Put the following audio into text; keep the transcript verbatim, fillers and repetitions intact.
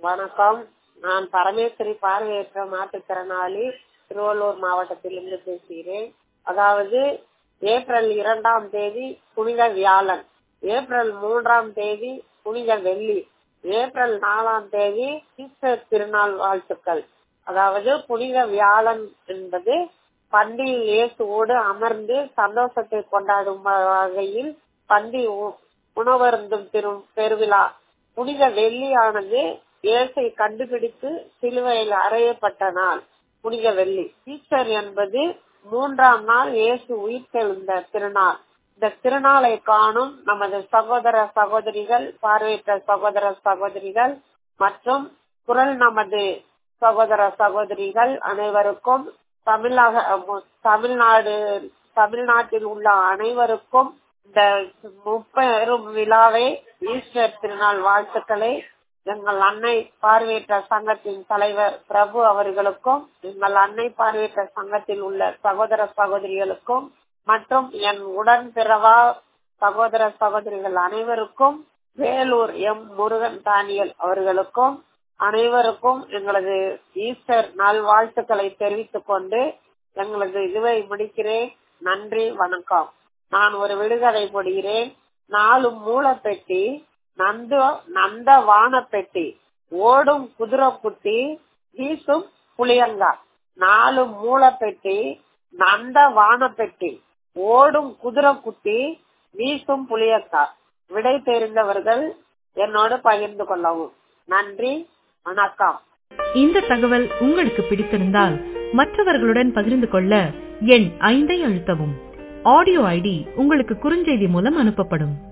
வணக்கம். நான் பரமேஸ்வரி, பார்வையற்ற மாற்றுத்திறனாளி, திருவள்ளூர் மாவட்டத்திலிருந்து பேசுகிறேன். அதாவது ஏப்ரல் இரண்டாம் தேதி புனித வியாழன், ஏப்ரல் மூன்றாம் தேதி புனித வெள்ளி, ஏப்ரல் நாலாம் தேதி ஈஸ்டர் திருநாள் வாழ்த்துக்கள். அதாவது புனித வியாழன் என்பது பந்தியில் இயேசுவோடு அமர்ந்து சந்தோஷத்தை கொண்டாடும் வகையில் பந்தி உணவருந்தும் திரு பெருவிழா. புனித வெள்ளியானது இயேசை கண்டுபிடித்து சிலுவையில் அறையப்பட்ட நாள் புனித வெள்ளி. ஈஸ்டர் என்பது மூன்றாம் நாள் இயேசு உயிர்த்தெழுந்த திருநாள். இந்த திருநாளை காணும் நமது சகோதர சகோதரிகள், பார்வையற்ற சகோதர சகோதரிகள் மற்றும் குரல் நமது சகோதர சகோதரிகள் அனைவருக்கும், தமிழக தமிழ்நாடு தமிழ்நாட்டில் உள்ள அனைவருக்கும் இந்த முப்பெரும் விழாவை, ஈஸ்டர் திருநாள் வாழ்த்துக்களை எங்கள் அன்னை பார்வையற்ற சங்கத்தின் தலைவர் பிரபு அவர்களுக்கும், எங்கள் அன்னை பார்வையற்ற சங்கத்தில் உள்ள சகோதர சகோதரிகளுக்கும் மற்றும் என் உடன் பிறவா சகோதர சகோதரிகள் அனைவருக்கும், வேலூர் எம் முருகன் தானியல் அவர்களுக்கும் அனைவருக்கும் எங்களது ஈஸ்டர் நாள் வாழ்த்துக்களை தெரிவித்துக் கொண்டு எங்களது இதுவை முடிக்கிறேன். நன்றி, வணக்கம். நான் ஒரு விடுகதை போடுகிறேன். நாலு மூலப்பெட்டி, நந்த நந்த வானப்பெட்டி, ஓடும் குதிரை குட்டி, வீசும் புளியங்கா. நாலு மூலப்பெட்டி, நந்த வானப்பெட்டி, ஓடும் குதிரை குட்டி, வீசும் புளியங்கா. விடை தெரிந்தவர்கள் என்னோடு பகிர்ந்து கொள்ளவும். நன்றி, வணக்கம். இந்த தகவல் உங்களுக்கு பிடித்திருந்தால் மற்றவர்களுடன் பகிர்ந்து கொள்ள எண் ஐந்தை அழுத்தவும். ஆடியோ ஐடி உங்களுக்கு குறுஞ்செய்தி மூலம் அனுப்பப்படும்.